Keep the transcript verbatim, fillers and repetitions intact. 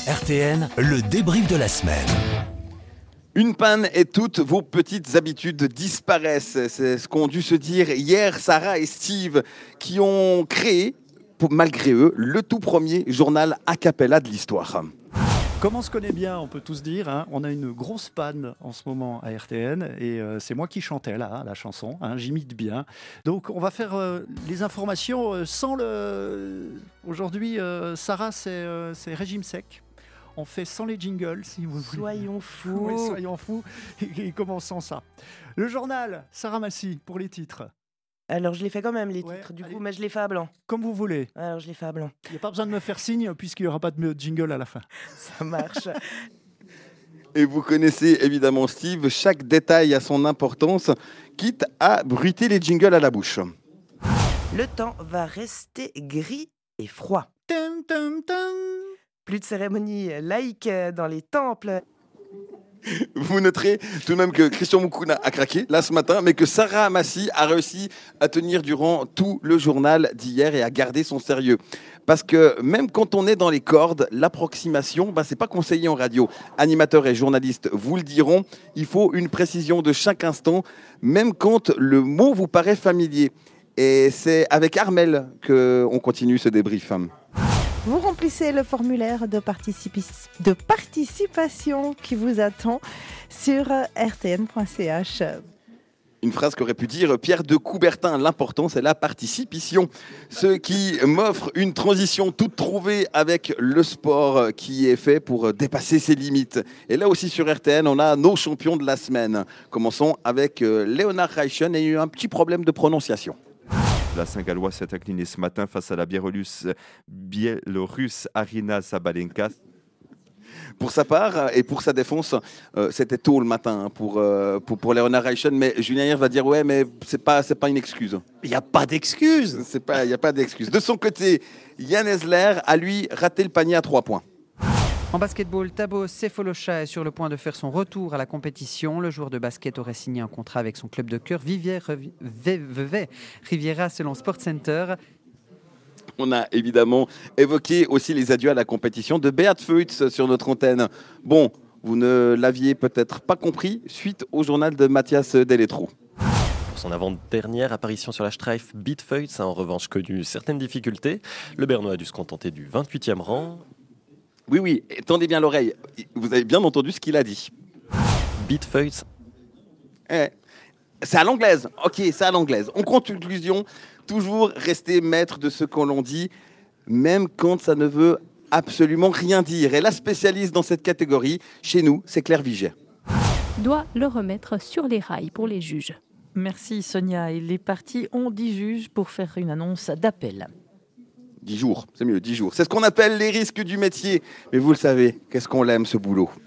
R T N, le débrief de la semaine. Une panne et toutes vos petites habitudes disparaissent. C'est ce qu'ont dû se dire hier Sarah et Steve qui ont créé, pour, malgré eux, le tout premier journal a cappella de l'histoire. Comme on se connaît bien, on peut tous dire, hein, on a une grosse panne en ce moment à R T N et euh, c'est moi qui chantais là, la chanson, hein, j'imite bien. Donc on va faire euh, les informations euh, sans le... Aujourd'hui, euh, Sarah, c'est, euh, c'est régime sec. On fait sans les jingles, si vous voulez. Soyons fous. Oui, soyons fous et, et commençons ça. Le journal, Sarah Massy, pour les titres. Alors je les fais quand même les Ouais, titres du allez. coup, mais je les fais à blanc. Comme vous voulez. Alors je les fais à blanc. Il n'y a pas besoin de me faire signe puisqu'il n'y aura pas de jingle à la fin. Ça marche. Et vous connaissez évidemment Steve, chaque détail a son importance, quitte à bruiter les jingles à la bouche. Le temps va rester gris et froid. Tum, tum, tum. Plus de cérémonies laïques dans les temples. Vous noterez tout de même que Christian Moukouna a craqué là ce matin, mais que Sarah Massy a réussi à tenir durant tout le journal d'hier et à garder son sérieux. Parce que même quand on est dans les cordes, l'approximation, bah, c'est pas conseillé en radio. Animateurs et journalistes vous le diront, il faut une précision de chaque instant, même quand le mot vous paraît familier. Et c'est avec Armel qu'on continue ce débrief. Vous remplissez le formulaire de, participi- de participation qui vous attend sur r t n point c h. Une phrase qu'aurait pu dire Pierre de Coubertin, l'important c'est la participation. Ce qui m'offre une transition toute trouvée avec le sport qui est fait pour dépasser ses limites. Et là aussi sur R T N, on a nos champions de la semaine. Commençons avec Léonard Reichen et il y a eu un petit problème de prononciation. La Saint-Gallois s'est inclinée ce matin face à la biélorusse, biélorusse Arina Sabalenka. Pour sa part et pour sa défense, euh, c'était tôt le matin pour, euh, pour, pour Léonard Reichen, mais Julien Hier va dire ouais, mais c'est pas, c'est pas une excuse. Il n'y a pas d'excuse. C'est pas, il n'y a pas d'excuse. De son côté, Yann Esler a lui raté le panier à trois points. En basketball, Thabo Sefolosha est sur le point de faire son retour à la compétition. Le joueur de basket aurait signé un contrat avec son club de cœur, Vivier Vevey Riviera, selon Sport Center. On a évidemment évoqué aussi les adieux à la compétition de Beat Feutz sur notre antenne. Bon, vous ne l'aviez peut-être pas compris suite au journal de Mathias Delettrou. Pour son avant-dernière apparition sur la Streif, Beat Feutz a en revanche connu certaines difficultés. Le Bernois a dû se contenter du vingt-huitième rang. Oui, oui, tendez bien l'oreille. Vous avez bien entendu ce qu'il a dit. Beat Feutz. Eh, c'est à l'anglaise. Ok, c'est à l'anglaise. En conclusion, toujours rester maître de ce qu'on l'on dit, même quand ça ne veut absolument rien dire. Et la spécialiste dans cette catégorie, chez nous, c'est Claire Viget. Doit le remettre sur les rails pour les juges. Merci Sonia. Et les parties ont dix juges pour faire une annonce d'appel. Dix jours, c'est mieux, dix jours. C'est ce qu'on appelle les risques du métier. Mais vous le savez, qu'est-ce qu'on l'aime ce boulot.